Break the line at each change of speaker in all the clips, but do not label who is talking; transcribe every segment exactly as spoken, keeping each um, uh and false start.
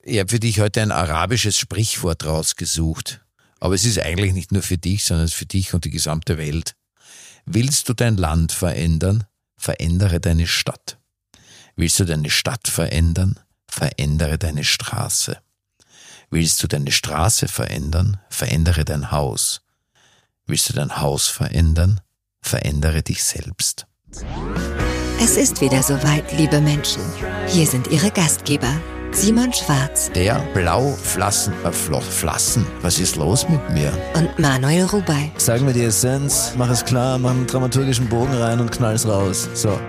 Ich habe für dich heute ein arabisches Sprichwort rausgesucht. Aber es ist eigentlich nicht nur für dich, sondern es ist für dich und die gesamte Welt. Willst du dein Land verändern? Verändere deine Stadt. Willst du deine Stadt verändern? Verändere deine Straße. Willst du deine Straße verändern? Verändere dein Haus. Willst du dein Haus verändern? Verändere dich selbst.
Es ist wieder soweit, liebe Menschen. Hier sind Ihre Gastgeber, Simon Schwarz.
Der Blauflassen, äh, Flossen. Was ist los mit mir?
Und Manuel Rubey.
Sag mir die Essenz, mach es klar, mach einen dramaturgischen Bogen rein und knall's raus. So.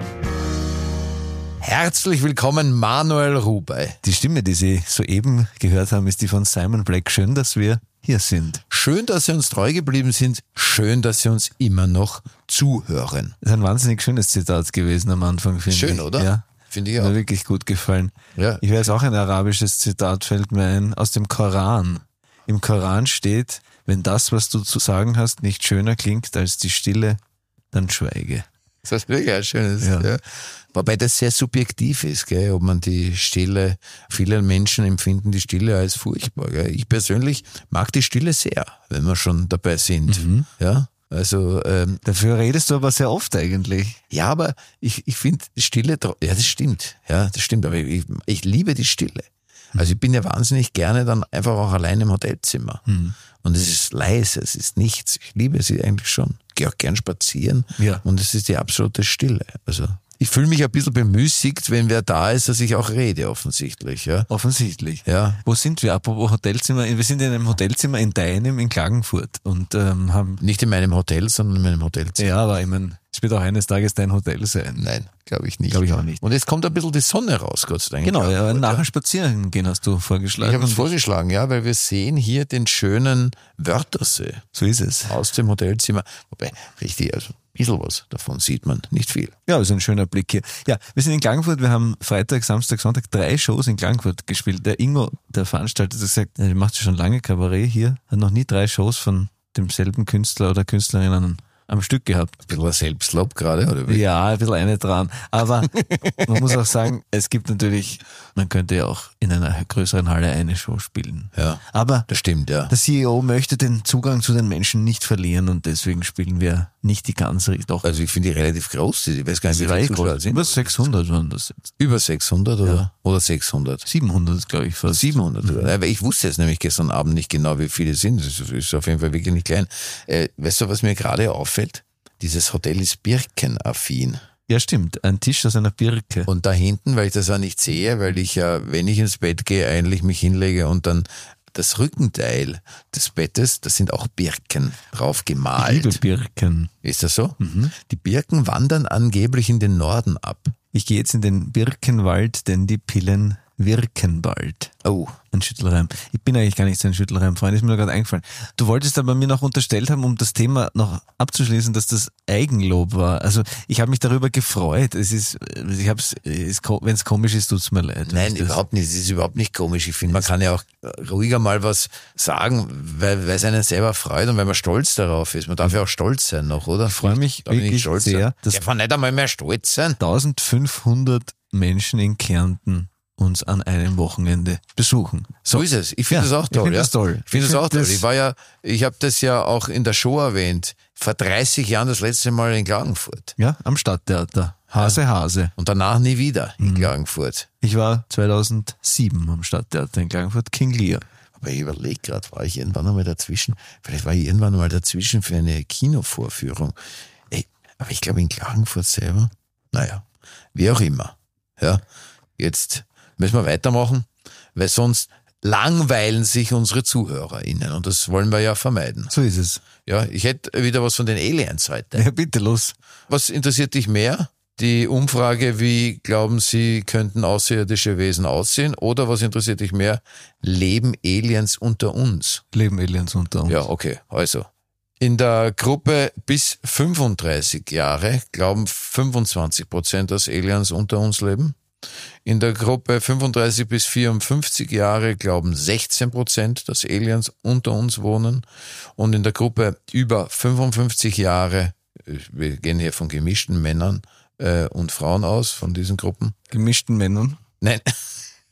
Herzlich willkommen, Manuel Rubey.
Die Stimme, die Sie soeben gehört haben, ist die von Simon Black. Schön, dass wir hier sind.
Schön, dass Sie uns treu geblieben sind. Schön, dass Sie uns immer noch zuhören.
Das ist ein wahnsinnig schönes Zitat gewesen am Anfang, finde ich.
Schön, oder?
Ja.
Finde ich auch.
Mir wirklich gut gefallen.
Ja.
Ich weiß auch, ein arabisches Zitat fällt mir ein, aus dem Koran. Im Koran steht, wenn das, was du zu sagen hast, nicht schöner klingt als die Stille, dann schweige.
Das ist wirklich ein schönes,
ja.
ja. Wobei das sehr subjektiv ist, gell, ob man die Stille, viele Menschen empfinden die Stille als furchtbar, gell. Ich persönlich mag die Stille sehr, wenn wir schon dabei sind, mhm. ja. Also, ähm,
dafür redest du aber sehr oft eigentlich.
Ja, aber ich, ich finde Stille, ja, das stimmt, ja, das stimmt, aber ich, ich liebe die Stille. Also ich bin ja wahnsinnig gerne dann einfach auch allein im Hotelzimmer. Mhm. Und es ist leise, es ist nichts. Ich liebe sie eigentlich schon. Gehe auch gern spazieren.
Ja.
Und es ist die absolute Stille. Also ich fühle mich ein bisschen bemüßigt, wenn wer da ist, dass ich auch rede, offensichtlich. Ja.
Offensichtlich.
Ja.
Wo sind wir? Apropos Hotelzimmer. Wir sind in einem Hotelzimmer in deinem, in Klagenfurt. Und ähm, haben
nicht in meinem Hotel, sondern in meinem Hotelzimmer.
Ja, aber ich meine, es wird auch eines Tages dein Hotel sein.
Nein, glaube ich nicht.
Glaube ich auch nicht.
Und jetzt kommt ein bisschen die Sonne raus, Gott sei Dank.
Genau, ja, nachher spazieren gehen hast du vorgeschlagen.
Ich habe es vorgeschlagen, ja, weil wir sehen hier den schönen Wörthersee.
So ist es.
Aus dem Hotelzimmer. Wobei, richtig, also ein bisschen was davon sieht man, nicht viel.
Ja, also ein schöner Blick hier. Ja, wir sind in Klagenfurt, wir haben Freitag, Samstag, Sonntag drei Shows in Klagenfurt gespielt. Der Ingo, der Veranstalter, hat gesagt, er macht schon lange Kabarett hier, hat noch nie drei Shows von demselben Künstler oder Künstlerinnen am Stück gehabt.
Ein bisschen Selbstlob gerade, oder wie?
Ja, ein bisschen eine dran. Aber man muss auch sagen, es gibt natürlich, man könnte ja auch in einer größeren Halle eine Show spielen.
Ja,
aber
das stimmt, ja.
Der C E O möchte den Zugang zu den Menschen nicht verlieren und deswegen spielen wir nicht die ganze, doch.
Also ich finde die relativ groß, ich weiß gar nicht, wie viele Zuschauer sind.
Über sechshundert waren das jetzt.
Über sechshundert oder,
ja.
oder sechshundert?
siebenhundert, glaube ich fast.
siebenhundert, mhm. Weil ich wusste jetzt nämlich gestern Abend nicht genau, wie viele es sind. Das ist auf jeden Fall wirklich nicht klein. Äh, weißt du, was mir gerade auffällt? Dieses Hotel ist birkenaffin.
Ja, stimmt. Ein Tisch aus einer Birke.
Und da hinten, weil ich das auch nicht sehe, weil ich ja, wenn ich ins Bett gehe, eigentlich mich hinlege und dann das Rückenteil des Bettes, da sind auch Birken drauf gemalt.
Ich liebe Birken.
Ist das so?
Mhm.
Die Birken wandern angeblich in den Norden ab.
Ich gehe jetzt in den Birkenwald, denn die Pillen wirken bald.
Oh.
Ein Schüttelreim. Ich bin eigentlich gar nicht so ein Schüttelreim-Freund, ist mir nur gerade eingefallen. Du wolltest aber mir noch unterstellt haben, um das Thema noch abzuschließen, dass das Eigenlob war. Also ich habe mich darüber gefreut. Es ist, ich hab's, wenn es komisch ist, tut's mir leid.
Nein, überhaupt nicht. Es ist überhaupt nicht komisch. Ich finde, man kann ja auch ruhiger mal was sagen, weil, weil es einen selber freut und weil man stolz darauf ist. Man darf ja auch stolz sein noch, oder?
Ich freue mich wirklich sehr, dass
darf man nicht einmal mehr stolz sein.
eintausendfünfhundert Menschen in Kärnten uns an einem Wochenende besuchen.
So, so ist es. Ich finde
ja,
das auch toll.
Ich finde
ja.
das toll.
Ich finde
ich
das auch
find
toll. Ich war ja, ich habe das ja auch in der Show erwähnt. Vor dreißig Jahren das letzte Mal in Klagenfurt.
Ja, am Stadttheater. Hase, ja. Hase.
Und danach nie wieder in mhm. Klagenfurt.
Ich war zweitausendsieben am Stadttheater in Klagenfurt, King Lear.
Aber ich überlege gerade, war ich irgendwann einmal dazwischen? Vielleicht war ich irgendwann einmal dazwischen für eine Kinovorführung. Ey, aber ich glaube in Klagenfurt selber. Naja, wie auch immer. Ja, jetzt müssen wir weitermachen, weil sonst langweilen sich unsere ZuhörerInnen und das wollen wir ja vermeiden.
So ist es.
Ja, ich hätte wieder was von den Aliens heute.
Ja, bitte, los.
Was interessiert dich mehr? Die Umfrage, wie glauben Sie, könnten außerirdische Wesen aussehen? Oder was interessiert dich mehr? Leben Aliens unter uns?
Leben Aliens unter uns.
Ja, okay, also. In der Gruppe bis fünfunddreißig Jahre glauben fünfundzwanzig Prozent, dass Aliens unter uns leben. In der Gruppe fünfunddreißig bis vierundfünfzig Jahre glauben sechzehn Prozent, dass Aliens unter uns wohnen. Und in der Gruppe über fünfundfünfzig Jahre, wir gehen hier von gemischten Männern äh, und Frauen aus, von diesen Gruppen.
Gemischten Männern?
Nein,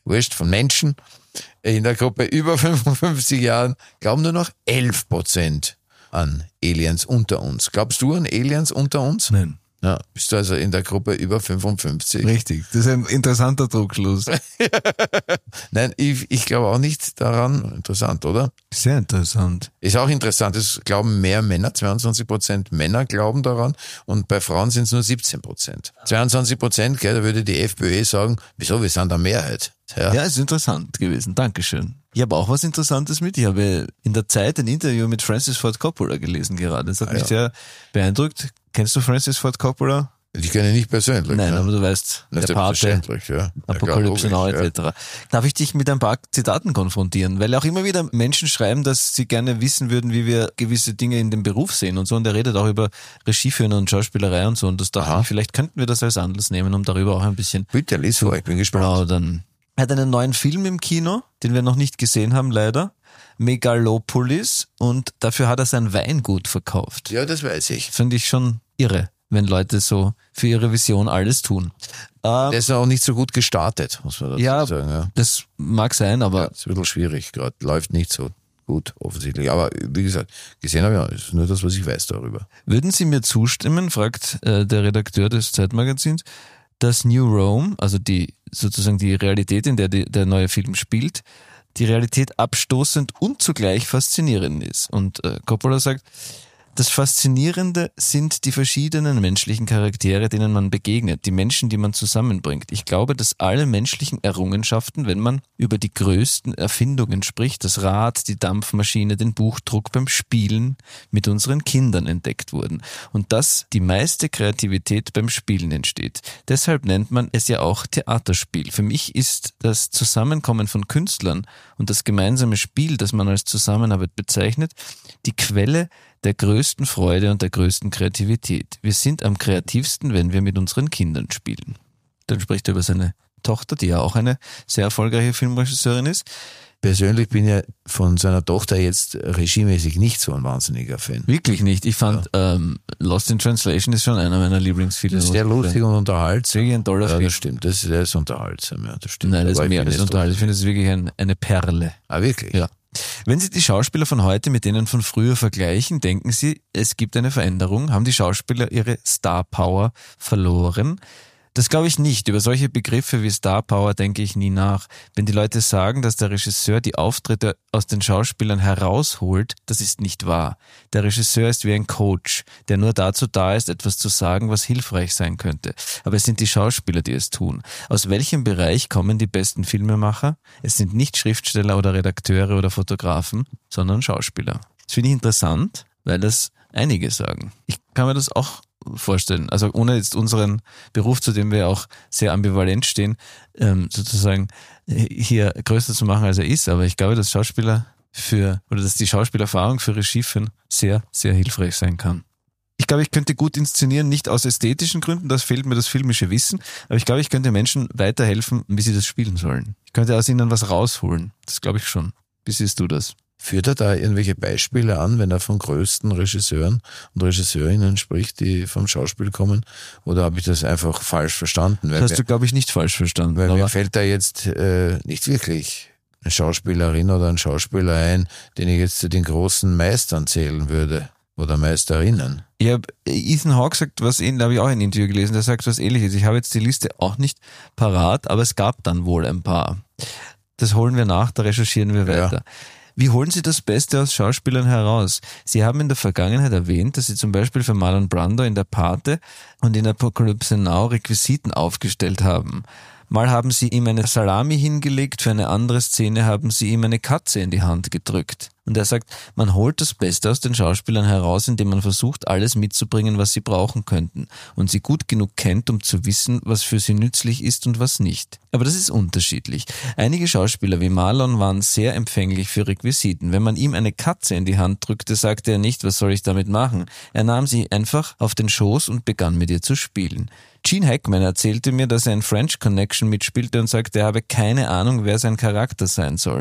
wurscht, von Menschen in der Gruppe über fünfundfünfzig Jahren glauben nur noch elf Prozent an Aliens unter uns. Glaubst du an Aliens unter uns?
Nein.
Ja, bist du also in der Gruppe über fünfundfünfzig?
Richtig, das ist ein interessanter Druckschluss.
Nein, ich, ich glaube auch nicht daran. Interessant, oder?
Sehr interessant.
Ist auch interessant, es glauben mehr Männer, zweiundzwanzig Prozent Männer glauben daran und bei Frauen sind es nur siebzehn Prozent. zweiundzwanzig Prozent, gell, da würde die FPÖ sagen, wieso, wir sind der Mehrheit. Ja,
Ja, ist interessant gewesen, Dankeschön. Ich habe auch was Interessantes mit. Ich habe in der Zeit ein Interview mit Francis Ford Coppola gelesen gerade. Das hat
Ah,
mich
ja.
sehr beeindruckt. Kennst du Francis Ford Coppola?
Ich kenne ihn nicht persönlich.
Nein,
ja.
aber du weißt,
Das ist
der Pate,
selbstverständlich, ja.
Apokalypse
Ja,
Now
klar, logisch,
et cetera. Darf ich dich mit ein paar Zitaten konfrontieren? Weil auch immer wieder Menschen schreiben, dass sie gerne wissen würden, wie wir gewisse Dinge in dem Beruf sehen und so. Und er redet auch über Regieführen und Schauspielerei und so. Und das dachte
Aha.
ich, vielleicht könnten wir das als Anlass nehmen, um darüber auch ein bisschen
ja. Bitte, lies vor, ich bin gespannt.
plaudern. Er hat einen neuen Film im Kino, den wir noch nicht gesehen haben, leider. Megalopolis. Und dafür hat er sein Weingut verkauft.
Ja, das weiß ich.
Finde ich schon irre, wenn Leute so für ihre Vision alles tun. Ähm,
Der ist auch nicht so gut gestartet, muss man dazu
ja,
sagen. Ja.
das mag sein, aber
Ja, ist ein bisschen schwierig gerade, läuft nicht so gut offensichtlich. Aber wie gesagt, gesehen habe ich auch, das ist nur das, was ich weiß darüber.
würden Sie mir zustimmen, fragt äh, der Redakteur des Zeitmagazins, dass New Rome, also die sozusagen die Realität, in der die, der neue Film spielt, die Realität abstoßend und zugleich faszinierend ist. Und äh, Coppola sagt, das Faszinierende sind die verschiedenen menschlichen Charaktere, denen man begegnet, die Menschen, die man zusammenbringt. Ich glaube, dass alle menschlichen Errungenschaften, wenn man über die größten Erfindungen spricht, das Rad, die Dampfmaschine, den Buchdruck beim Spielen, mit unseren Kindern entdeckt wurden. Und dass die meiste Kreativität beim Spielen entsteht. Deshalb nennt man es ja auch Theaterspiel. Für mich ist das Zusammenkommen von Künstlern und das gemeinsame Spiel, das man als Zusammenarbeit bezeichnet, die Quelle der größten Freude und der größten Kreativität. Wir sind am kreativsten, wenn wir mit unseren Kindern spielen. Dann spricht er über seine Tochter, die ja auch eine sehr erfolgreiche Filmregisseurin ist.
Persönlich bin ich von seiner Tochter jetzt regiemäßig nicht so ein wahnsinniger Fan.
Wirklich nicht. Ich fand ähm, Lost in Translation ist schon einer meiner Lieblingsfilme.
Das ist sehr lustig und unterhaltsam.
Wirklich ein toller
Ja,
Film.
das stimmt. Das, das ist unterhaltsam, ja, das stimmt.
Nein, das
Aber
ist
ich
mehr
bin
als
jetzt
unterhaltsam. Ich finde, das ist wirklich ein, eine Perle.
Ah, wirklich?
Ja. Wenn Sie die Schauspieler von heute mit denen von früher vergleichen, denken Sie, es gibt eine Veränderung? Haben die Schauspieler ihre Star Power verloren? Das glaube ich nicht. Über solche Begriffe wie Star Power denke ich nie nach. Wenn die Leute sagen, dass der Regisseur die Auftritte aus den Schauspielern herausholt, das ist nicht wahr. Der Regisseur ist wie ein Coach, der nur dazu da ist, etwas zu sagen, was hilfreich sein könnte. Aber es sind die Schauspieler, die es tun. Aus welchem Bereich kommen die besten Filmemacher? Es sind nicht Schriftsteller oder Redakteure oder Fotografen, sondern Schauspieler. Das finde ich interessant, weil das einige sagen. Ich kann mir das auch vorstellen. Also ohne jetzt unseren Beruf, zu dem wir auch sehr ambivalent stehen, ähm, sozusagen hier größer zu machen, als er ist. Aber ich glaube, dass Schauspieler für, oder dass die Schauspielerfahrung für Regieführen sehr, sehr hilfreich sein kann. Ich glaube, ich könnte gut inszenieren, nicht aus ästhetischen Gründen, das fehlt mir das filmische Wissen, aber ich glaube, ich könnte Menschen weiterhelfen, wie sie das spielen sollen. Ich könnte aus ihnen was rausholen. Das glaube ich schon. Wie siehst du das?
Führt er da irgendwelche Beispiele an, wenn er von größten Regisseuren und Regisseurinnen spricht, die vom Schauspiel kommen? Oder habe ich das einfach falsch verstanden? Weil
Das hast
mir,
du, glaube ich, nicht falsch verstanden.
weil
aber
mir fällt da jetzt äh, nicht wirklich eine Schauspielerin oder ein Schauspieler ein, den ich jetzt zu den großen Meistern zählen würde. Oder Meisterinnen.
Ich habe Ethan Hawke sagt was ähnliches, habe ich auch in einem Interview gelesen, der sagt was ähnliches. Ich habe jetzt die Liste auch nicht parat, aber es gab dann wohl ein paar. Das holen wir nach, da recherchieren wir
Ja.
weiter. Wie holen Sie das Beste aus Schauspielern heraus? Sie haben in der Vergangenheit erwähnt, dass Sie zum Beispiel für Marlon Brando in der Pate und in Apocalypse Now Requisiten aufgestellt haben. Mal haben Sie ihm eine Salami hingelegt, für eine andere Szene haben Sie ihm eine Katze in die Hand gedrückt. Und er sagt, man holt das Beste aus den Schauspielern heraus, indem man versucht, alles mitzubringen, was sie brauchen könnten und sie gut genug kennt, um zu wissen, was für sie nützlich ist und was nicht. Aber das ist unterschiedlich. Einige Schauspieler wie Marlon waren sehr empfänglich für Requisiten. Wenn man ihm eine Katze in die Hand drückte, sagte er nicht, was soll ich damit machen? Er nahm sie einfach auf den Schoß und begann mit ihr zu spielen. Gene Hackman erzählte mir, dass er in French Connection mitspielte und sagte, er habe keine Ahnung, wer sein Charakter sein solle.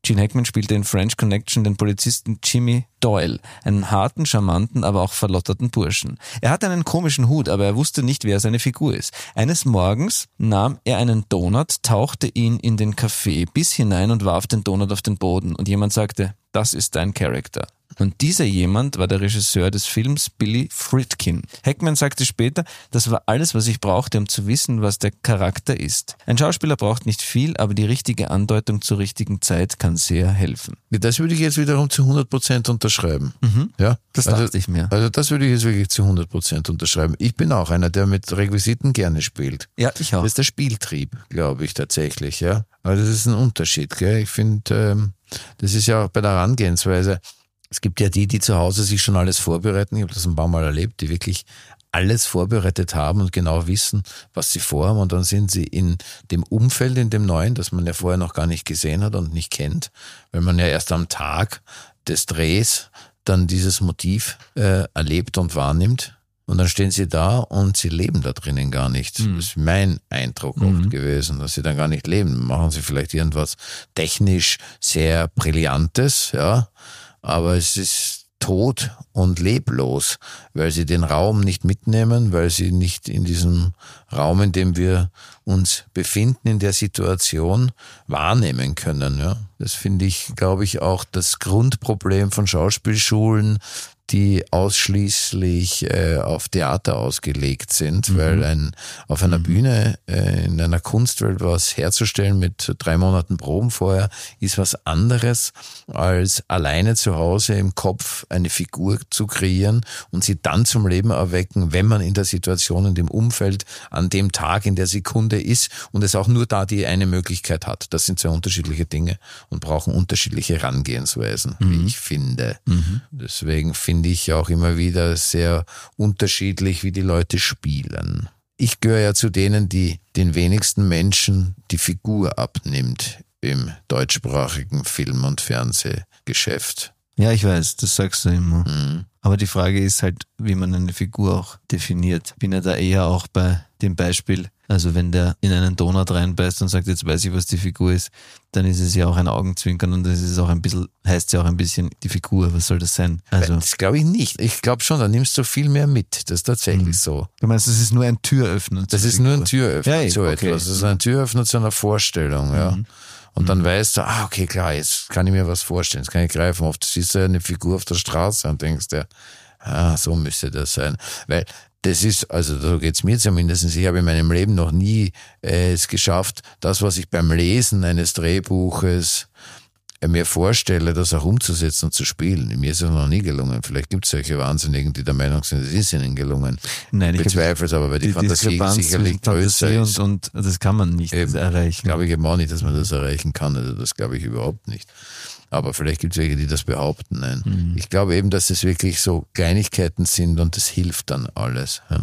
Gene Hackman spielte in French Connection den Polizisten Jimmy Doyle, einen harten, charmanten, aber auch verlotterten Burschen. Er hatte einen komischen Hut, aber er wusste nicht, wer seine Figur ist. Eines Morgens nahm er einen Donut, tauchte ihn in den Kaffee bis hinein und warf den Donut auf den Boden. Und jemand sagte, das ist dein Charakter. Und dieser jemand war der Regisseur des Films Billy Friedkin. Hackman sagte später, das war alles, was ich brauchte, um zu wissen, was der Charakter ist. Ein Schauspieler braucht nicht viel, aber die richtige Andeutung zur richtigen Zeit kann sehr helfen.
Das würde ich jetzt wiederum zu hundert Prozent unterschreiben. Mhm. Ja,
das
also,
dachte ich mir.
Also das würde ich jetzt wirklich zu hundert Prozent unterschreiben. Ich bin auch einer, der mit Requisiten gerne spielt.
Ja, ich auch.
Das ist der Spieltrieb, glaube ich tatsächlich. Ja, also das ist ein Unterschied. Gell? Ich finde, ähm, das ist ja auch bei der Herangehensweise. Es gibt ja die, die zu Hause sich schon alles vorbereiten. Ich habe das ein paar Mal erlebt, die wirklich alles vorbereitet haben und genau wissen, was sie vorhaben. Und dann sind sie in dem Umfeld, in dem Neuen, das man ja vorher noch gar nicht gesehen hat und nicht kennt, weil man ja erst am Tag des Drehs dann dieses Motiv äh, erlebt und wahrnimmt. Und dann stehen sie da und sie leben da drinnen gar nicht. Mhm. Das ist mein Eindruck oft mhm. gewesen, dass sie dann gar nicht leben. Machen sie vielleicht irgendwas technisch sehr Brillantes, ja, aber es ist tot und leblos, weil sie den Raum nicht mitnehmen, weil sie nicht in diesem Raum, in dem wir uns befinden, in der Situation wahrnehmen können. Ja, das finde ich, glaube ich, auch das Grundproblem von Schauspielschulen, die ausschließlich äh, auf Theater ausgelegt sind, mhm. weil ein auf einer mhm. Bühne äh, in einer Kunstwelt was herzustellen mit drei Monaten Proben vorher ist was anderes, als alleine zu Hause im Kopf eine Figur zu kreieren und sie dann zum Leben erwecken, wenn man in der Situation, in dem Umfeld, an dem Tag, in der Sekunde ist und es auch nur da die eine Möglichkeit hat. Das sind zwei unterschiedliche Dinge und brauchen unterschiedliche Herangehensweisen, mhm. wie ich finde. Mhm. Deswegen finde finde ich auch immer wieder sehr unterschiedlich, wie die Leute spielen. Ich gehöre ja zu denen, die den wenigsten Menschen die Figur abnimmt im deutschsprachigen Film- und Fernsehgeschäft.
Ja, ich weiß, das sagst du immer. Mhm. Aber die Frage ist halt, wie man eine Figur auch definiert. Bin ja da eher auch bei dem Beispiel, also wenn der in einen Donut reinbeißt und sagt, jetzt weiß ich, was die Figur ist, dann ist es ja auch ein Augenzwinkern und das ist auch ein bisschen, heißt ja auch ein bisschen die Figur, was soll das sein? Also
das glaube ich nicht. Ich glaube schon, da nimmst du viel mehr mit. Das ist tatsächlich mhm. so.
Du meinst, das ist nur ein Türöffner?
Das ist Figur. Nur ein Türöffner
ja,
zu
okay.
etwas. Das ist ein Türöffner zu einer Vorstellung, ja. Mhm. Und dann weißt du, ah, okay, klar, jetzt kann ich mir was vorstellen, jetzt kann ich greifen. Oft siehst du eine Figur auf der Straße und denkst dir, ah, so müsste das sein. Weil das ist, also so geht's mir zumindest, ich habe in meinem Leben noch nie äh, es geschafft, das, was ich beim Lesen eines Drehbuches äh, mir vorstelle, das auch umzusetzen und zu spielen. Mir ist es noch nie gelungen. Vielleicht gibt es solche Wahnsinnigen, die der Meinung sind, es ist ihnen gelungen.
Nein, ich
bezweifle es aber, weil die, die Fantasie sicherlich größer ist.
Und, und das kann man nicht Eben, erreichen.
Glaube ich eben auch nicht, dass man das erreichen kann. Also das glaube ich überhaupt nicht. Aber vielleicht gibt es welche, die das behaupten. Nein. Mhm. Ich glaube eben, dass es wirklich so Kleinigkeiten sind und das hilft dann alles. Ja.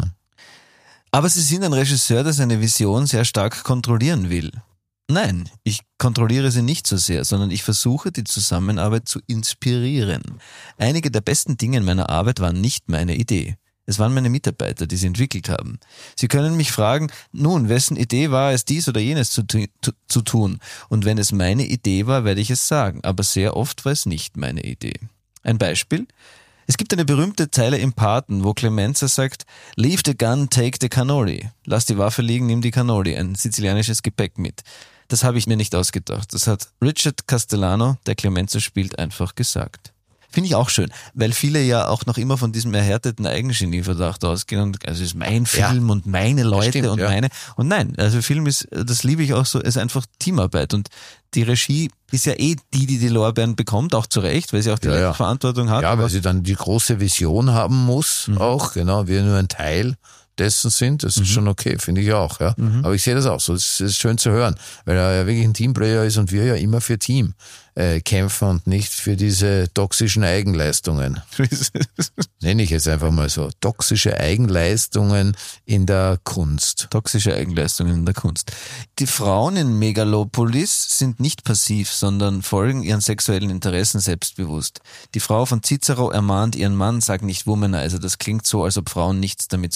Aber Sie sind ein Regisseur, der seine Vision sehr stark kontrollieren will. Nein, ich kontrolliere sie nicht so sehr, sondern ich versuche, die Zusammenarbeit zu inspirieren. Einige der besten Dinge in meiner Arbeit waren nicht meine Idee. Es waren meine Mitarbeiter, die sie entwickelt haben. Sie können mich fragen, nun, wessen Idee war es, dies oder jenes zu, tu- zu tun? Und wenn es meine Idee war, werde ich es sagen. Aber sehr oft war es nicht meine Idee. Ein Beispiel? Es gibt eine berühmte Zeile im Paten, wo Clemenza sagt, leave the gun, take the cannoli. Lass die Waffe liegen, nimm die Cannoli, ein sizilianisches Gepäck mit. Das habe ich mir nicht ausgedacht. Das hat Richard Castellano, der Clemenza spielt, einfach gesagt. Finde ich auch schön, weil viele ja auch noch immer von diesem erhärteten Eigengenieverdacht ausgehen und also es ist mein Film ja. und meine Leute stimmt, und ja. meine und nein, also Film ist, das liebe ich auch so, ist einfach Teamarbeit und die Regie ist ja eh die, die die Lorbeeren bekommt, auch zu Recht, weil sie auch die
ja, ja.
Verantwortung hat.
Ja, weil sie dann die große Vision haben muss, mhm. auch, genau, wir nur ein Teil dessen sind, das ist mhm. schon okay, finde ich auch, ja. Mhm. Aber ich sehe das auch so, es ist schön zu hören, weil er ja wirklich ein Teamplayer ist und wir ja immer für Team äh, kämpfen und nicht für diese toxischen Eigenleistungen. Nenne ich jetzt einfach mal so. Toxische Eigenleistungen in der Kunst.
Toxische Eigenleistungen in der Kunst. Die Frauen in Megalopolis sind nicht passiv, sondern folgen ihren sexuellen Interessen selbstbewusst. Die Frau von Cicero ermahnt ihren Mann, sag nicht Womanizer, das klingt so, als ob Frauen nichts damit zu tun hätten.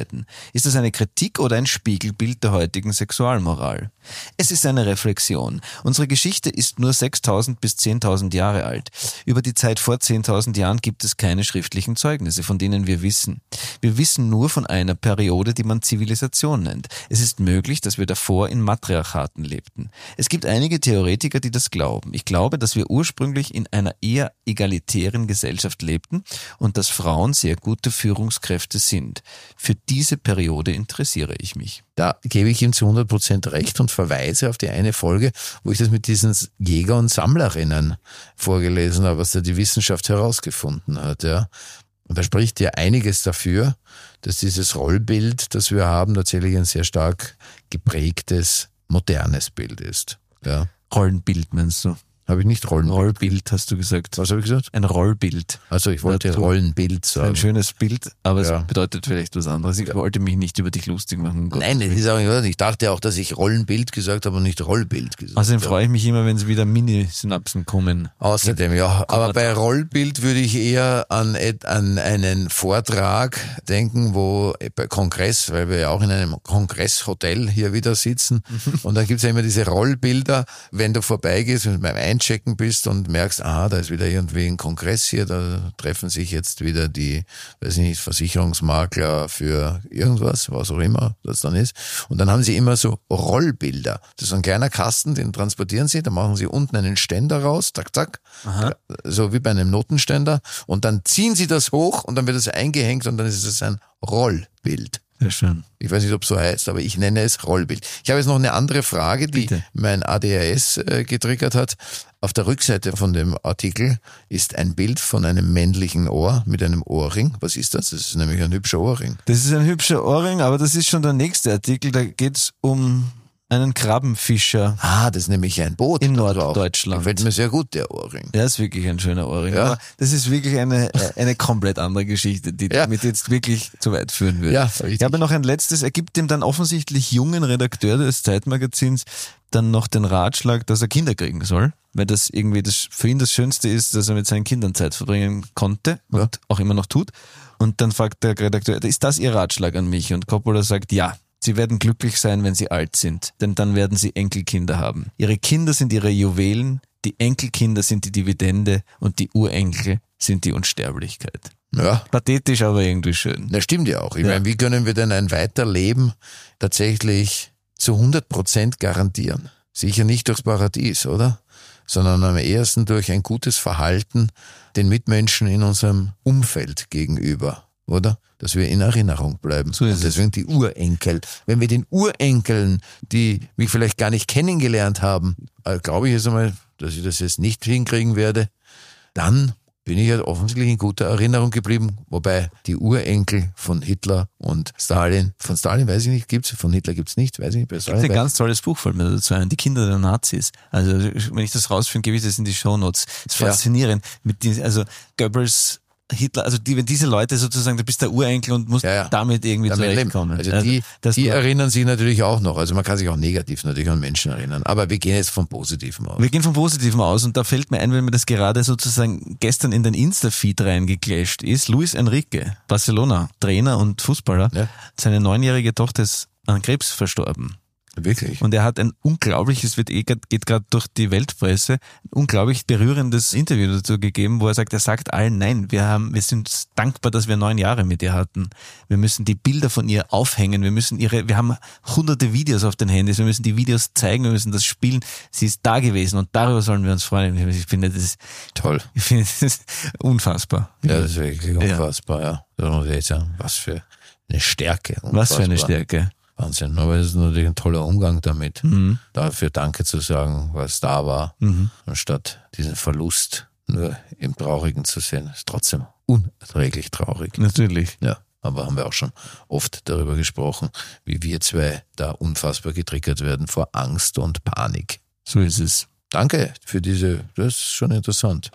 werden? Ist das eine Kritik oder ein Spiegelbild der heutigen Sexualmoral? Es ist eine Reflexion. Unsere Geschichte ist nur sechstausend bis zehntausend Jahre alt. Über die Zeit vor zehntausend Jahren gibt es keine schriftlichen Zeugnisse, von denen wir wissen. Wir wissen nur von einer Periode, die man Zivilisation nennt. Es ist möglich, dass wir davor in Matriarchaten lebten. Es gibt einige Theoretiker, die das glauben. Ich glaube, dass wir ursprünglich in einer eher egalitären Gesellschaft lebten und dass Frauen sehr gute Führungskräfte sind. Für diese Periode interessiere ich mich.
Da gebe ich ihm zu hundert Prozent recht und verweise auf die eine Folge, wo ich das mit diesen Jäger- und Sammlerinnen vorgelesen habe, was da die Wissenschaft herausgefunden hat. Ja. Und da spricht ja einiges dafür, dass dieses Rollbild, das wir haben, tatsächlich ein sehr stark geprägtes, modernes Bild ist. Ja.
Rollenbild meinst du?
Habe ich nicht Rollenbild?
Rollbild hast du gesagt.
Was habe ich gesagt?
Ein Rollbild.
Also ich wollte Rollenbild sagen.
Ein schönes Bild, aber
Ja.
es bedeutet vielleicht was anderes. Ich
Ja.
wollte mich nicht über dich lustig machen. um Gottes
Nein, das
Willen.
ist auch nicht. Ich dachte auch, dass ich Rollenbild gesagt habe und nicht Rollbild gesagt
Außerdem
habe.
freue ich mich immer, wenn es wieder Mini-Synapsen kommen.
Außerdem, ja. Aber bei Rollbild würde ich eher an, et- an einen Vortrag denken, wo bei Kongress, weil wir ja auch in einem Kongresshotel hier wieder sitzen. Und da gibt's ja immer diese Rollbilder, wenn du vorbeigehst und beim Einchecken bist und merkst, aha, da ist wieder irgendwie ein Kongress hier, da treffen sich jetzt wieder die, weiß ich nicht, Versicherungsmakler für irgendwas, was auch immer das dann ist. Und dann haben sie immer so Rollbilder. Das ist so ein kleiner Kasten, den transportieren sie, da machen sie unten einen Ständer raus, zack, zack,
Aha.
so wie bei einem Notenständer. Und dann ziehen sie das hoch und dann wird es eingehängt und dann ist es ein Rollbild.
Sehr schön.
Ich weiß nicht, ob es so heißt, aber ich nenne es Rollbild. Ich habe jetzt noch eine andere Frage, die
Bitte.
mein A D H S äh, getriggert hat. Auf der Rückseite von dem Artikel ist ein Bild von einem männlichen Ohr mit einem Ohrring. Was ist das? Das ist nämlich ein hübscher Ohrring.
Das ist ein hübscher Ohrring, aber das ist schon der nächste Artikel. Da geht's um einen Krabbenfischer.
Ah, das ist nämlich ein Boot.
In
da drauf.
Norddeutschland.
Gefällt mir sehr gut, der Ohrring.
Der ist wirklich ein schöner Ohrring.
Ja.
Aber das ist wirklich eine, eine komplett andere Geschichte, die
Ja.
damit jetzt wirklich zu weit führen würde.
Ja, richtig.
Ich habe noch ein letztes. Er gibt dem dann offensichtlich jungen Redakteur des Zeitmagazins dann noch den Ratschlag, dass er Kinder kriegen soll, weil das irgendwie das für ihn das Schönste ist, dass er mit seinen Kindern Zeit verbringen konnte und
Ja.
auch immer noch tut. Und dann fragt der Redakteur, ist das Ihr Ratschlag an mich? Und Coppola sagt, ja. Sie werden glücklich sein, wenn sie alt sind, denn dann werden sie Enkelkinder haben. Ihre Kinder sind ihre Juwelen, die Enkelkinder sind die Dividende und die Urenkel sind die Unsterblichkeit.
Ja.
Pathetisch, aber irgendwie schön.
Das stimmt ja auch. Ich
Ja.
meine, wie können wir denn ein Weiterleben tatsächlich zu hundert Prozent garantieren? Sicher nicht durchs Paradies, oder? Sondern am ehesten durch ein gutes Verhalten den Mitmenschen in unserem Umfeld gegenüber, oder? Dass wir in Erinnerung bleiben.
So ist
Und deswegen die Urenkel. Wenn wir den Urenkeln, die mich vielleicht gar nicht kennengelernt haben, äh, glaube ich jetzt einmal, dass ich das jetzt nicht hinkriegen werde, dann bin ich ja offensichtlich in guter Erinnerung geblieben, wobei die Urenkel von Hitler und Stalin, von Stalin weiß ich nicht, gibt's, von Hitler gibt's nicht, weiß ich nicht, bei
Das ist
Stalin
ein
weiß-
ganz tolles Buch, fällt mir dazu ein. Die Kinder der Nazis. Also, wenn ich das rausfinde, gebe ich das in die Shownotes. Das ist
Ja.
faszinierend. Mit diesen, also, Goebbels, Hitler, also die, wenn diese Leute sozusagen, du bist der Urenkel und musst
Ja, ja.
damit irgendwie
damit leben.
zurechtkommen.
Also die,
das
die
war-
erinnern sich natürlich auch noch. Also man kann sich auch negativ natürlich an Menschen erinnern. Aber wir gehen jetzt vom Positiven aus.
Wir gehen vom Positiven aus und da fällt mir ein, wenn mir das gerade sozusagen gestern in den Insta-Feed reingeclasht ist, Luis Enrique, Barcelona, Trainer und Fußballer,
Ja.
seine neunjährige Tochter ist an Krebs verstorben.
Wirklich.
Und er hat ein unglaubliches, wird eh, grad- geht gerade durch die Weltpresse, ein unglaublich berührendes Interview dazu gegeben, wo er sagt, er sagt allen, nein, wir haben, wir sind dankbar, dass wir neun Jahre mit ihr hatten. Wir müssen die Bilder von ihr aufhängen, wir müssen ihre, wir haben hunderte Videos auf den Handys, wir müssen die Videos zeigen, wir müssen das spielen. Sie ist da gewesen und darüber sollen wir uns freuen. Ich finde das,
Toll.
ich finde das ist unfassbar.
Ja, das ist wirklich
Ja.
unfassbar, ja. Das muss ich jetzt sagen. Was für eine Stärke.
Was für eine
Unfassbar.
Stärke.
Wahnsinn. Aber es ist natürlich ein toller Umgang damit.
Mhm.
Dafür Danke zu sagen, was da war,
Mhm.
anstatt diesen Verlust nur im Traurigen zu sehen. Ist trotzdem unerträglich traurig.
Natürlich.
Ja, aber haben wir auch schon oft darüber gesprochen, wie wir zwei da unfassbar getriggert werden vor Angst und Panik.
So ist es.
Danke für diese, das ist schon interessant.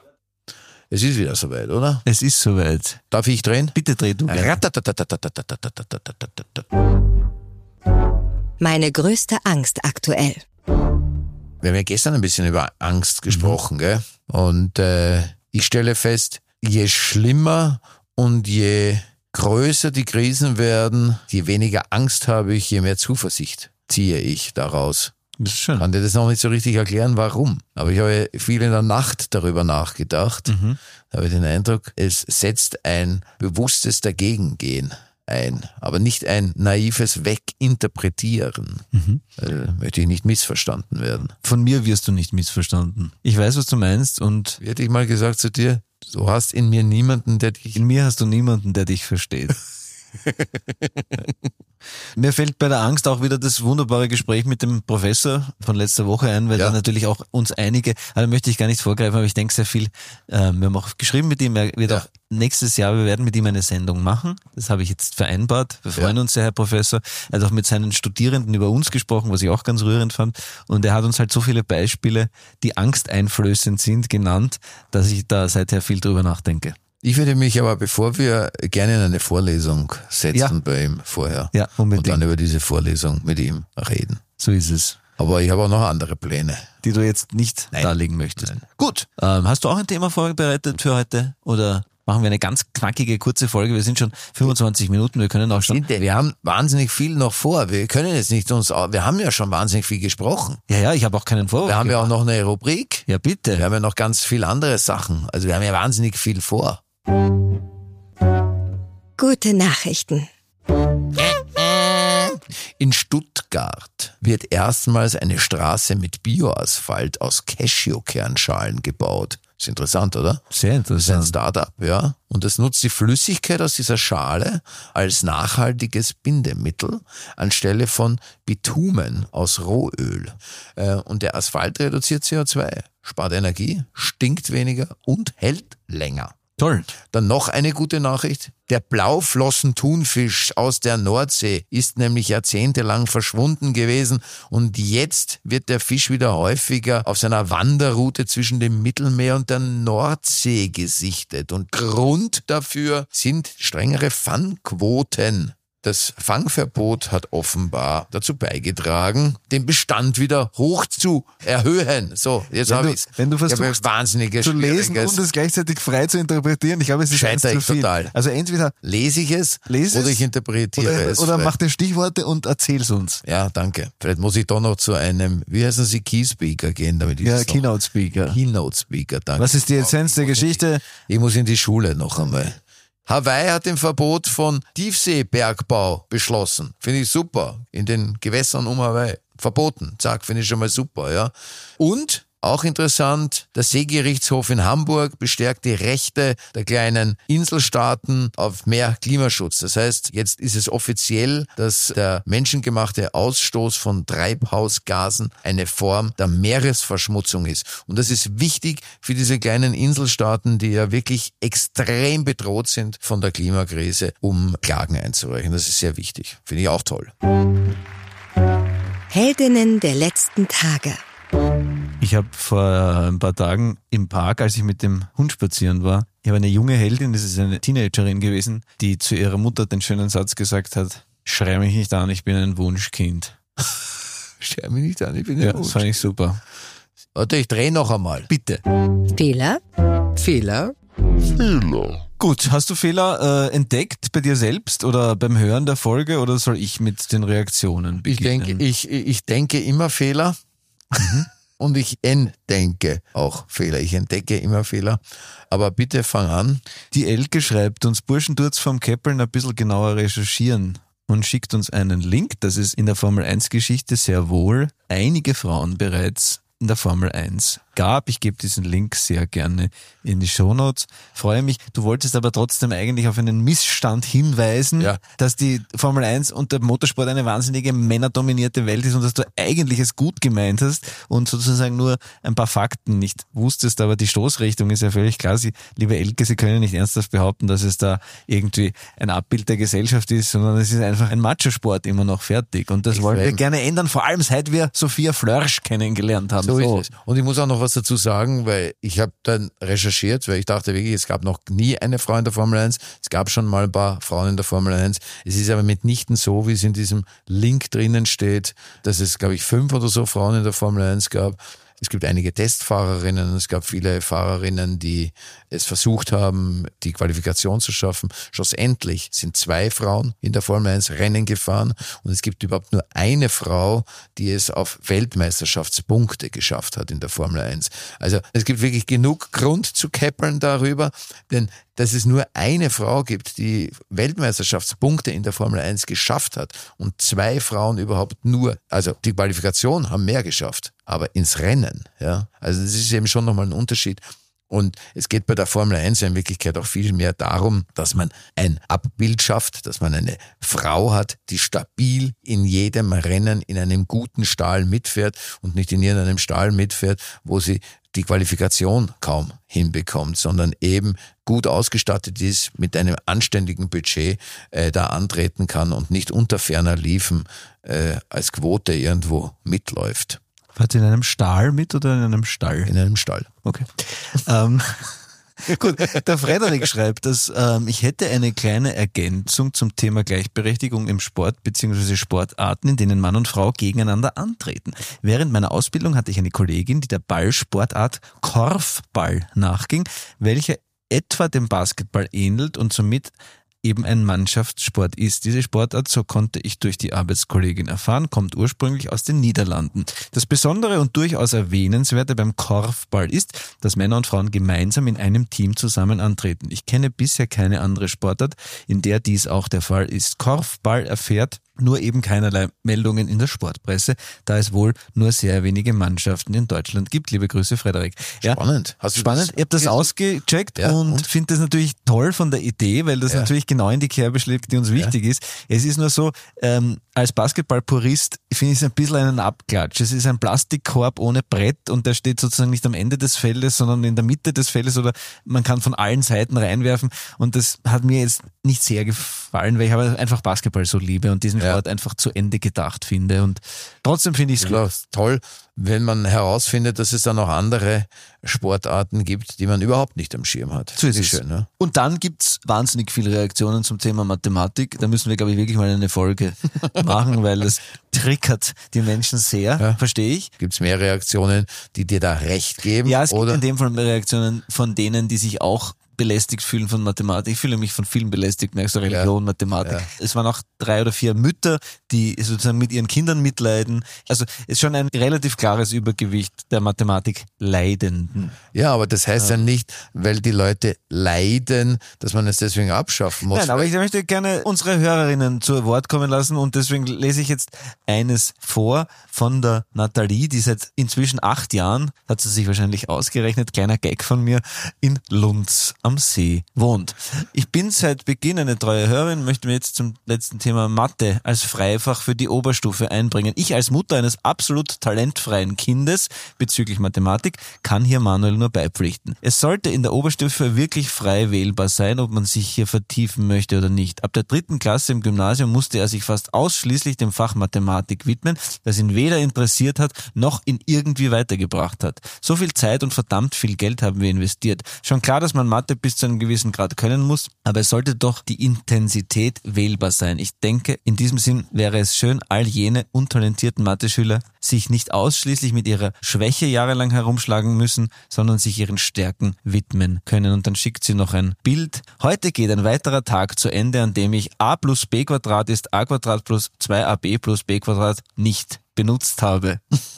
Es ist wieder soweit, oder?
Es ist soweit.
Darf ich drehen?
Bitte dreh du. gerne.
Meine größte Angst aktuell.
Wir haben ja gestern ein bisschen über Angst gesprochen, gell? Und äh, ich stelle fest, je schlimmer und je größer die Krisen werden, je weniger Angst habe ich, je mehr Zuversicht ziehe ich daraus.
Das ist schön.
Ich kann dir das noch nicht so richtig erklären, warum. Aber ich habe viel in der Nacht darüber nachgedacht.
Mhm.
Da habe ich den Eindruck, es setzt ein bewusstes Dagegengehen ein, aber nicht ein naives Weginterpretieren. Mhm. Weil möchte ich nicht missverstanden werden.
Von mir wirst du nicht missverstanden. Ich weiß, was du meinst und...
Wie hätte ich mal gesagt zu dir, du hast in mir niemanden, der dich...
In mir hast du niemanden, der dich versteht. Mir fällt bei der Angst auch wieder das wunderbare Gespräch mit dem Professor von letzter Woche ein, weil
ja.
da natürlich auch uns einige, also möchte ich gar nicht vorgreifen, aber ich denke sehr viel, äh, wir haben auch geschrieben mit ihm, er wird ja. auch nächstes Jahr, wir werden mit ihm eine Sendung machen, das habe ich jetzt vereinbart, wir freuen ja. uns sehr, Herr Professor, er hat auch mit seinen Studierenden über uns gesprochen, was ich auch ganz rührend fand und er hat uns halt so viele Beispiele, die angsteinflößend sind, genannt, dass ich da seither viel drüber nachdenke.
Ich würde mich aber, bevor wir gerne in eine Vorlesung setzen
ja.
bei ihm vorher
ja, unbedingt.
und dann über diese Vorlesung mit ihm reden.
So ist es.
Aber ich habe auch noch andere Pläne.
Die du jetzt nicht Nein. darlegen möchtest.
Nein.
Gut, ähm, hast du auch ein Thema vorbereitet für heute oder machen wir eine ganz knackige, kurze Folge? Wir sind schon fünfundzwanzig Minuten, wir können auch schon...
Wir haben wahnsinnig viel noch vor, wir können jetzt nicht uns... Wir haben ja schon wahnsinnig viel gesprochen.
Ja, ja, ich habe auch keinen Vorwurf.
Wir haben
gemacht.
ja auch noch eine Rubrik.
Ja, bitte.
Wir haben ja noch ganz viele andere Sachen. Also wir haben ja wahnsinnig viel vor.
Gute Nachrichten.
In Stuttgart wird erstmals eine Straße mit Bioasphalt aus Cashewkernschalen gebaut. Ist interessant, oder?
Sehr interessant.
Das ist ein Start-up, ja. Und das nutzt die Flüssigkeit aus dieser Schale als nachhaltiges Bindemittel anstelle von Bitumen aus Rohöl. Und der Asphalt reduziert C O zwei, spart Energie, stinkt weniger und hält länger.
Toll.
Dann noch eine gute Nachricht. Der Blauflossen-Thunfisch aus der Nordsee ist nämlich jahrzehntelang verschwunden gewesen und jetzt wird der Fisch wieder häufiger auf seiner Wanderroute zwischen dem Mittelmeer und der Nordsee gesichtet. Und Grund dafür sind strengere Fangquoten. Das Fangverbot hat offenbar dazu beigetragen, den Bestand wieder hoch zu erhöhen. So, jetzt habe ich es.
Wenn du versuchst
wahnsinniges
zu lesen und es gleichzeitig frei zu interpretieren, ich glaube, es ist
Scheiter
eins
ich
zu viel.
total.
Also entweder
lese ich es
lese
oder
es,
ich interpretiere
oder,
es.
Oder mach dir Stichworte und erzähl's uns.
Ja, danke. Vielleicht muss ich doch noch zu einem, wie heißen Sie, Keyspeaker gehen, damit ich
Ja,
das noch-
Keynote Speaker.
Keynote Speaker, danke.
Was ist die Essenz der Geschichte?
Ich muss in die Schule noch einmal. Hawaii hat ein Verbot von Tiefseebergbau beschlossen. Finde ich super. In den Gewässern um Hawaii. Verboten. Zack, finde ich schon mal super, ja. Und auch interessant, der Seegerichtshof in Hamburg bestärkt die Rechte der kleinen Inselstaaten auf mehr Klimaschutz. Das heißt, jetzt ist es offiziell, dass der menschengemachte Ausstoß von Treibhausgasen eine Form der Meeresverschmutzung ist. Und das ist wichtig für diese kleinen Inselstaaten, die ja wirklich extrem bedroht sind von der Klimakrise, um Klagen einzureichen. Das ist sehr wichtig. Finde ich auch toll.
Heldinnen der letzten Tage.
Ich habe vor ein paar Tagen im Park, als ich mit dem Hund spazieren war, ich habe eine junge Heldin, das ist eine Teenagerin gewesen, die zu ihrer Mutter den schönen Satz gesagt hat: Schrei mich nicht an, ich bin ein Wunschkind.
Schrei mich nicht an, ich bin
Ja,
ein
das
Wunsch.
fand ich super.
Warte, ich drehe noch einmal.
Bitte.
Fehler?
Fehler?
Gut, hast du Fehler äh, entdeckt bei dir selbst oder beim Hören der Folge oder soll ich mit den Reaktionen
Ich
beginnen?
denke, ich, ich denke immer Fehler. Und ich entdenke auch Fehler. Ich entdecke immer Fehler. Aber bitte fang an.
Die Elke schreibt uns, Burschen tut's vom Keppeln ein bisschen genauer recherchieren und schickt uns einen Link, dass es in der Formel eins Geschichte sehr wohl einige Frauen bereits in der Formel eins gab. Ich gebe diesen Link sehr gerne in die Shownotes. Freue mich. Du wolltest aber trotzdem eigentlich auf einen Missstand hinweisen,
Ja.
dass die Formel eins und der Motorsport eine wahnsinnige männerdominierte Welt ist und dass du eigentlich es gut gemeint hast und sozusagen nur ein paar Fakten nicht wusstest, aber die Stoßrichtung ist ja völlig klar. Sie, liebe Elke, Sie können nicht ernsthaft behaupten, dass es da irgendwie ein Abbild der Gesellschaft ist, sondern es ist einfach ein Macho-Sport immer noch fertig und das wollen wir
Deswegen.
gerne ändern, vor allem seit wir Sophia Flörsch kennengelernt haben.
So ist es. Und ich muss auch noch was dazu sagen, weil ich habe dann recherchiert, weil ich dachte wirklich, es gab noch nie eine Frau in der Formel eins. Es gab schon mal ein paar Frauen in der Formel eins. Es ist aber mitnichten so, wie es in diesem Link drinnen steht, dass es, glaube ich, fünf oder so Frauen in der Formel eins gab. Es gibt einige Testfahrerinnen, es gab viele Fahrerinnen, die es versucht haben, die Qualifikation zu schaffen. Schlussendlich sind zwei Frauen in der Formel eins Rennen gefahren und es gibt überhaupt nur eine Frau, die es auf Weltmeisterschaftspunkte geschafft hat in der Formel eins. Also es gibt wirklich genug Grund zu käppeln darüber, denn dass es nur eine Frau gibt, die Weltmeisterschaftspunkte in der Formel eins geschafft hat und zwei Frauen überhaupt nur, also die Qualifikation haben mehr geschafft, aber ins Rennen, ja. Also das ist eben schon nochmal ein Unterschied. Und es geht bei der Formel eins in Wirklichkeit auch viel mehr darum, dass man ein Abbild schafft, dass man eine Frau hat, die stabil in jedem Rennen in einem guten Stall mitfährt und nicht in irgendeinem Stall mitfährt, wo sie die Qualifikation kaum hinbekommt, sondern eben gut ausgestattet ist, mit einem anständigen Budget äh, da antreten kann und nicht unter ferner Liefen äh, als Quote irgendwo mitläuft.
Fährt sie in einem Stall mit oder in einem Stall?
In einem Stall.
Okay. ähm, gut, der Frederik schreibt, dass ähm, ich hätte eine kleine Ergänzung zum Thema Gleichberechtigung im Sport bzw. Sportarten, in denen Mann und Frau gegeneinander antreten. Während meiner Ausbildung hatte ich eine Kollegin, die der Ballsportart Korfball nachging, welche etwa dem Basketball ähnelt und somit eben ein Mannschaftssport ist. Diese Sportart, so konnte ich durch die Arbeitskollegin erfahren, kommt ursprünglich aus den Niederlanden. Das Besondere und durchaus Erwähnenswerte beim Korfball ist, dass Männer und Frauen gemeinsam in einem Team zusammen antreten. Ich kenne bisher keine andere Sportart, in der dies auch der Fall ist. Korfball erfährt nur eben keinerlei Meldungen in der Sportpresse, da es wohl nur sehr wenige Mannschaften in Deutschland gibt. Liebe Grüße, Frederik. Ja,
spannend. Hast du
spannend.
Das?
Ich habe das ausgecheckt
ja,
und,
und?
finde das natürlich toll von der Idee, weil das
ja.
natürlich genau in die Kerbe schlägt, die uns wichtig ja. ist. Es ist nur so, ähm, als Basketballpurist finde ich es ein bisschen einen Abklatsch. Es ist ein Plastikkorb ohne Brett und der steht sozusagen nicht am Ende des Feldes, sondern in der Mitte des Feldes oder man kann von allen Seiten reinwerfen und das hat mir jetzt nicht sehr gefallen, weil ich aber einfach Basketball so liebe und diesen Sport ja. einfach zu Ende gedacht finde und trotzdem finde ich es
ja, toll, wenn man herausfindet, dass es dann noch andere Sportarten gibt, die man überhaupt nicht am Schirm hat.
So ist es.
Schön, ne?
Und dann gibt's wahnsinnig viele Reaktionen zum Thema Mathematik. Da müssen wir, glaube ich, wirklich mal eine Folge machen, weil das triggert die Menschen sehr, ja. verstehe ich.
Gibt's mehr Reaktionen, die dir da recht geben?
Ja, es
oder?
gibt in dem Fall mehr Reaktionen von denen, die sich auch belästigt fühlen von Mathematik. Ich fühle mich von vielen belästigt, merkst du, Religion, ja. Mathematik. Ja. Es waren auch drei oder vier Mütter, die sozusagen mit ihren Kindern mitleiden. Also es ist schon ein relativ klares Übergewicht der Mathematik Leidenden.
Ja, aber das heißt ja, ja nicht, weil die Leute leiden, dass man es deswegen abschaffen muss.
Nein, aber ich möchte gerne unsere Hörerinnen zu Wort kommen lassen und deswegen lese ich jetzt eines vor von der Nathalie, die seit inzwischen acht Jahren, hat sie sich wahrscheinlich ausgerechnet, kleiner Gag von mir, in Lunds am See wohnt. Ich bin seit Beginn eine treue Hörerin, möchte mir jetzt zum letzten Thema Mathe als Freifach für die Oberstufe einbringen. Ich als Mutter eines absolut talentfreien Kindes bezüglich Mathematik kann hier Manuel nur beipflichten. Es sollte in der Oberstufe wirklich frei wählbar sein, ob man sich hier vertiefen möchte oder nicht. Ab der dritten Klasse im Gymnasium musste er sich fast ausschließlich dem Fach Mathematik widmen, das ihn weder interessiert hat, noch ihn irgendwie weitergebracht hat. So viel Zeit und verdammt viel Geld haben wir investiert. Schon klar, dass man Mathe bis zu einem gewissen Grad können muss, aber es sollte doch die Intensität wählbar sein. Ich denke, in diesem Sinn wäre es schön, all jene untalentierten Mathe-Schüler sich nicht ausschließlich mit ihrer Schwäche jahrelang herumschlagen müssen, sondern sich ihren Stärken widmen können. Und dann schickt sie noch ein Bild. Heute geht ein weiterer Tag zu Ende, an dem ich a plus b Quadrat ist a Quadrat plus zwei a b plus b Quadrat nicht benutzt habe.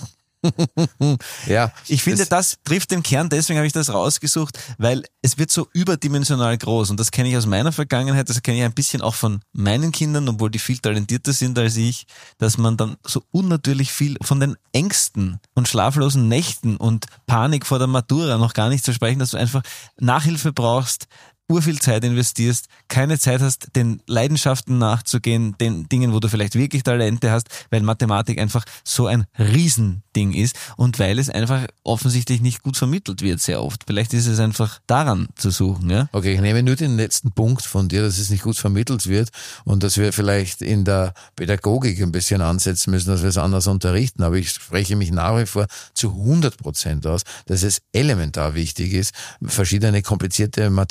Ja,
ich finde, das, das trifft den Kern, deswegen habe ich das rausgesucht, weil es wird so überdimensional groß und das kenne ich aus meiner Vergangenheit, das kenne ich ein bisschen auch von meinen Kindern, obwohl die viel talentierter sind als ich, dass man dann so unnatürlich viel von den Ängsten und schlaflosen Nächten und Panik vor der Matura noch gar nicht zu sprechen, dass du einfach Nachhilfe brauchst, urviel Zeit investierst, keine Zeit hast, den Leidenschaften nachzugehen, den Dingen, wo du vielleicht wirklich Talente hast, weil Mathematik einfach so ein Riesending ist und weil es einfach offensichtlich nicht gut vermittelt wird sehr oft. Vielleicht ist es einfach daran zu suchen. Ja?
Okay, ich nehme nur den letzten Punkt von dir, dass es nicht gut vermittelt wird und dass wir vielleicht in der Pädagogik ein bisschen ansetzen müssen, dass wir es anders unterrichten. Aber ich spreche mich nach wie vor zu hundert Prozent aus, dass es elementar wichtig ist, verschiedene komplizierte mathematische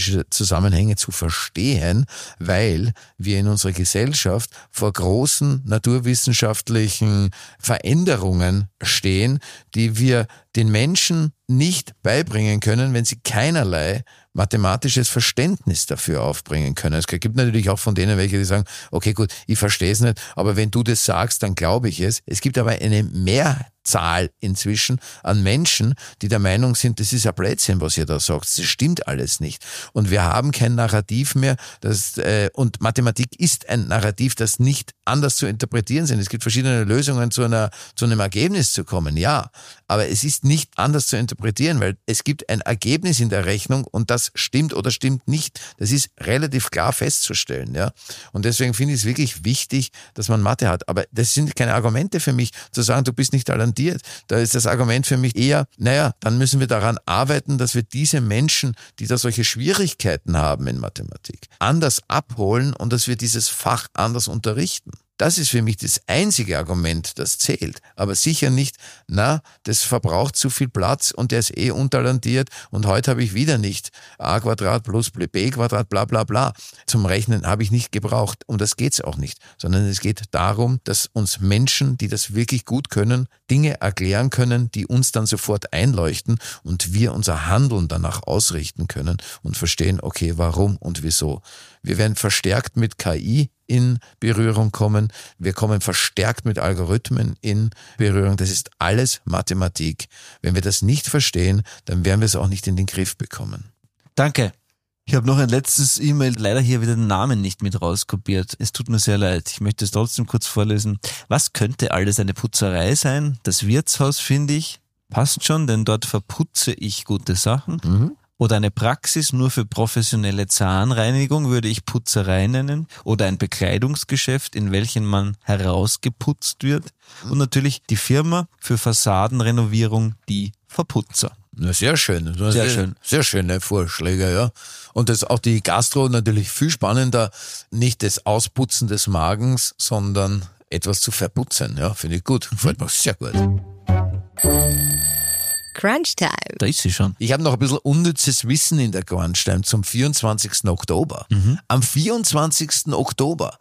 mathematische Zusammenhänge zu verstehen, weil wir in unserer Gesellschaft vor großen naturwissenschaftlichen Veränderungen stehen, die wir den Menschen nicht beibringen können, wenn sie keinerlei mathematisches Verständnis dafür aufbringen können. Es gibt natürlich auch von denen welche, die sagen, okay gut, ich verstehe es nicht, aber wenn du das sagst, dann glaube ich es. Es gibt aber eine Mehrzahl inzwischen an Menschen, die der Meinung sind, das ist ein Blödsinn, was ihr da sagt. Das stimmt alles nicht. Und wir haben kein Narrativ mehr. Das, äh, und Mathematik ist ein Narrativ, das nicht anders zu interpretieren sind. Es gibt verschiedene Lösungen, zu einer zu einem Ergebnis zu kommen, ja. Aber es ist nicht anders zu interpretieren, weil es gibt ein Ergebnis in der Rechnung und das stimmt oder stimmt nicht. Das ist relativ klar festzustellen, ja. Und deswegen finde ich es wirklich wichtig, dass man Mathe hat. Aber das sind keine Argumente für mich, zu sagen, du bist nicht talentiert. Da ist das Argument für mich eher, naja, dann müssen wir daran arbeiten, dass wir diese Menschen, die da solche Schwierigkeiten haben in Mathematik, anders abholen und dass wir dieses Fach anders unterrichten. Das ist für mich das einzige Argument, das zählt. Aber sicher nicht, na, das verbraucht zu viel Platz und der ist eh untalentiert und heute habe ich wieder nicht a Quadrat plus b Quadrat bla bla bla. Zum Rechnen habe ich nicht gebraucht. Um das geht's auch nicht. Sondern es geht darum, dass uns Menschen, die das wirklich gut können, Dinge erklären können, die uns dann sofort einleuchten und wir unser Handeln danach ausrichten können und verstehen, okay, warum und wieso. Wir werden verstärkt mit K I in Berührung kommen. Wir kommen verstärkt mit Algorithmen in Berührung. Das ist alles Mathematik. Wenn wir das nicht verstehen, dann werden wir es auch nicht in den Griff bekommen.
Danke. Ich habe noch ein letztes E-Mail, leider hier wieder den Namen nicht mit rauskopiert. Es tut mir sehr leid. Ich möchte es trotzdem kurz vorlesen. Was könnte alles eine Putzerei sein? Das Wirtshaus, finde ich, passt schon, denn dort verputze ich gute Sachen. Mhm. Oder eine Praxis nur für professionelle Zahnreinigung würde ich Putzerei nennen. Oder ein Bekleidungsgeschäft, in welchem man herausgeputzt wird. Und natürlich die Firma für Fassadenrenovierung, die Verputzer.
Na, sehr schön.
Sehr, sehr schön.
Sehr schöne Vorschläge, ja. Und das auch die Gastro natürlich viel spannender. Nicht das Ausputzen des Magens, sondern etwas zu verputzen. Ja, finde ich gut. Gefällt mir sehr gut.
Crunch Time.
Da ist sie schon.
Ich habe noch ein bisschen unnützes Wissen in der Crunch Time zum vierundzwanzigsten Oktober. Mhm. Am vierundzwanzigsten Oktober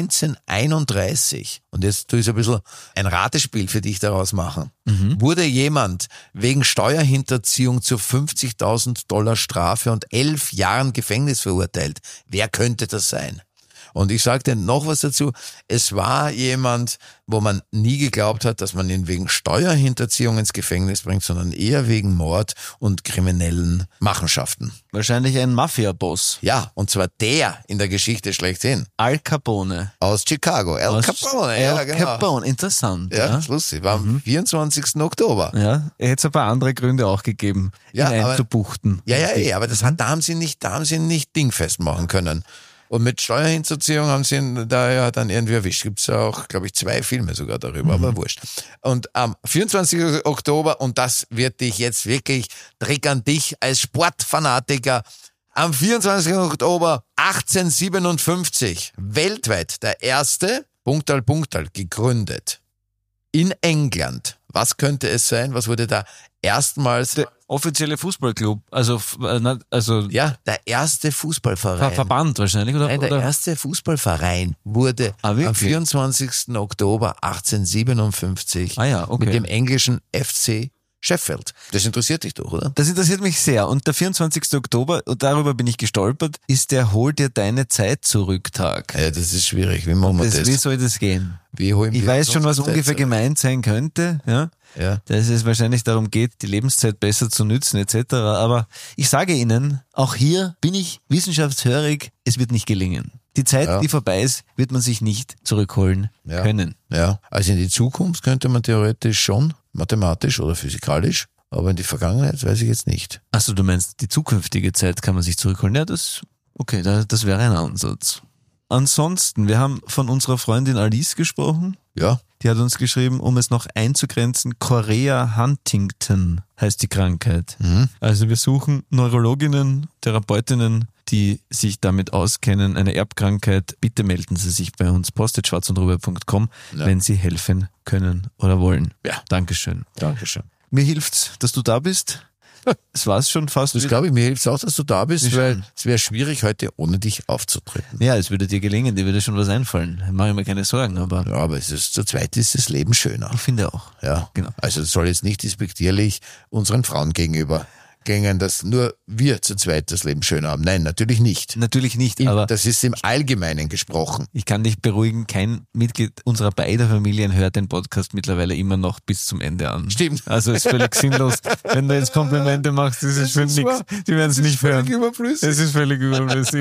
neunzehnhunderteinunddreißig, und jetzt tue ich so ein bisschen ein Ratespiel für dich daraus machen, mhm. wurde jemand wegen Steuerhinterziehung zu fünfzigtausend Dollar Strafe und elf Jahren Gefängnis verurteilt. Wer könnte das sein? Und ich sage dir noch was dazu. Es war jemand, wo man nie geglaubt hat, dass man ihn wegen Steuerhinterziehung ins Gefängnis bringt, sondern eher wegen Mord und kriminellen Machenschaften.
Wahrscheinlich ein Mafia-Boss.
Ja, und zwar der in der Geschichte schlechthin.
Al Capone.
Aus Chicago. Al
Aus
Capone.
Al
ja, genau.
Capone, interessant.
Ja,
Ja,
das ist lustig. War am mhm. vierundzwanzigsten Oktober.
Ja, er hätte es ein paar andere Gründe auch gegeben,
ja,
ihn
aber,
einzubuchten.
Ja, ja, ja, aber das hat, da haben sie nicht, da haben sie nicht dingfest machen können. Und mit Steuerhinterziehung haben sie ihn da ja dann irgendwie erwischt. Gibt's ja auch, glaube ich, zwei Filme sogar darüber, mhm. aber wurscht. Und am vierundzwanzigsten Oktober, und das wird dich jetzt wirklich triggern, dich als Sportfanatiker, am vierundzwanzigsten Oktober achtzehnhundertsiebenundfünfzig, weltweit der erste, Punktal Punktal, gegründet. In England. Was könnte es sein? Was wurde da erstmals...
Der offizielle Fußballclub, also also
ja, der erste Fußballverein.
Ver- Verband wahrscheinlich, oder?
Nein, der
oder?
erste Fußballverein wurde
ah,
am vierundzwanzigsten Oktober achtzehnhundertsiebenundfünfzig
ah, ja, okay.
mit dem englischen F C Sheffield. Das interessiert dich doch, oder?
Das interessiert mich sehr. Und der vierundzwanzigsten Oktober, und darüber bin ich gestolpert, ist der Hol dir deine Zeit zurück Tag.
Ja, das ist schwierig. Wie machen wir das?
das? Wie soll das gehen?
Wie holen wir
ich weiß schon, was
Zeit
ungefähr
zurück?
gemeint sein könnte, ja.
Ja.
Dass es wahrscheinlich darum geht, die Lebenszeit besser zu nützen, et cetera. Aber ich sage Ihnen, auch hier bin ich wissenschaftshörig, es wird nicht gelingen. Die Zeit,
ja.
die vorbei ist, wird man sich nicht zurückholen
ja.
können.
Ja, also in die Zukunft könnte man theoretisch schon, mathematisch oder physikalisch, aber in die Vergangenheit weiß ich jetzt nicht.
Achso, du meinst, die zukünftige Zeit kann man sich zurückholen? Ja, das, okay, das, das wäre ein Ansatz. Ansonsten, wir haben von unserer Freundin Alice gesprochen.
Ja.
Die hat uns geschrieben, um es noch einzugrenzen, Chorea Huntington heißt die Krankheit. Mhm. Also wir suchen Neurologinnen, Therapeutinnen, die sich damit auskennen, eine Erbkrankheit. Bitte melden Sie sich bei uns, post at schwarz und rüber punkt com, ja. wenn Sie helfen können oder wollen.
Ja.
Dankeschön.
Dankeschön.
Mir hilft's, dass du da bist. Das war's schon fast.
Das glaube ich, mir hilft es auch, dass du da bist,
Ist
weil
schön.
es wäre schwierig, heute ohne dich aufzutreten.
Ja, es würde dir gelingen, dir würde schon was einfallen. Da mache ich mir keine Sorgen, aber
Ja, aber es ist, zu zweit ist das Leben schöner.
ich finde auch.
Ja,
Genau.
Also es soll jetzt nicht despektierlich unseren Frauen gegenüber gängen, dass nur wir zu zweit das Leben schöner haben. Nein, natürlich nicht.
Natürlich nicht,
Im,
aber
das ist im Allgemeinen gesprochen.
ich kann dich beruhigen, kein Mitglied unserer beider Familien hört den Podcast mittlerweile immer noch bis zum Ende an.
Stimmt.
Also ist völlig sinnlos. Wenn du jetzt Komplimente machst, ist es für
ist
nichts.
wahr.
Die werden es nicht hören.
überflüssig.
Es ist völlig überflüssig.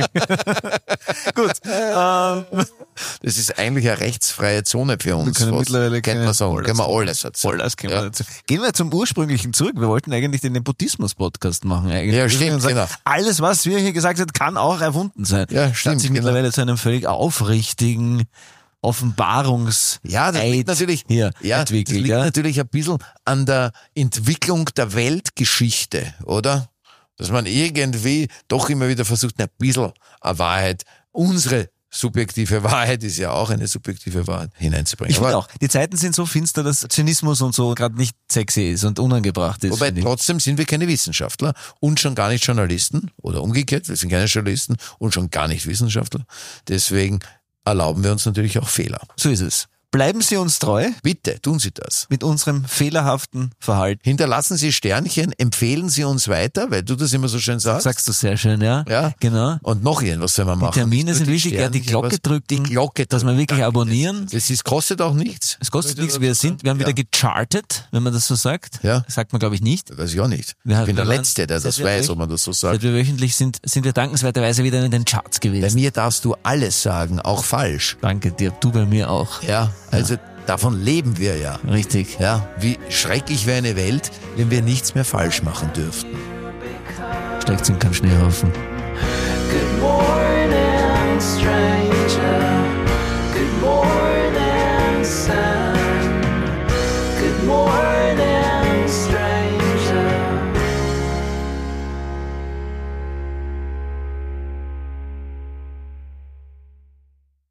Gut. Ähm,
Das ist eigentlich eine rechtsfreie Zone für uns.
können
Was
mittlerweile
könnte man
keine-
sagen?
alles
Können wir
sagen.
alles erzählen.
voll, das können
Ja.
wir dazu. Gehen wir zum Ursprünglichen zurück. Wir wollten eigentlich den Nepotismus-Podcast machen. Eigentlich.
Ja, stimmt,
Und sagen,
genau.
Alles, was wir hier gesagt haben, kann auch erfunden sein.
Ja,
Das
stimmt,
hat sich
genau.
mittlerweile zu einem völlig aufrichtigen Offenbarungs
Ja, das liegt
Eid
natürlich,
hier
ja, das
entwickelt.
liegt
ja?
natürlich ein bisschen an der Entwicklung der Weltgeschichte, oder? Dass man irgendwie doch immer wieder versucht, ein bisschen eine Wahrheit, unsere subjektive Wahrheit ist ja auch eine subjektive Wahrheit, hineinzubringen.
Ich finde
Aber-
auch, die Zeiten sind so finster, dass Zynismus und so gerade nicht sexy ist und unangebracht ist.
Wobei
finde ich.
trotzdem sind wir keine Wissenschaftler und schon gar nicht Journalisten oder umgekehrt, wir sind keine Journalisten und schon gar nicht Wissenschaftler. Deswegen erlauben wir uns natürlich auch Fehler.
So ist es. Bleiben Sie uns treu
Bitte, tun Sie das.
mit unserem fehlerhaften Verhalten.
Hinterlassen Sie Sternchen, empfehlen Sie uns weiter, weil du das immer so schön sagst.
Sagst du sehr schön, ja?
Ja.
Genau.
Und noch irgendwas soll man machen.
Die Termine
Nicht
sind
nur
wichtig, ja, die
Sternchen,
Glocke
was-
drücken,
Die Glocke
dass wir
drücken.
wirklich abonnieren.
Das ist, kostet auch nichts.
Es kostet nichts, wir sind, wir haben wieder
Ja.
gechartet, wenn man das so sagt.
Ja.
Das sagt man, glaube ich, nicht.
Weiß ich auch nicht.
Wir-
ich bin der
wir waren-
Letzte, der das
seit wir
weiß,
wöch-
ob man das so
Seit
sagt.
wir wöchentlich sind, sind wir dankenswerterweise wieder in den Charts
Bei
gewesen.
mir darfst du alles sagen, auch falsch.
Danke dir, du bei mir auch.
Ja, also davon leben wir ja.
Richtig.
Ja, wie schrecklich wäre eine Welt, wenn wir nichts mehr falsch machen dürften.
Steigt in kein Schneehaufen.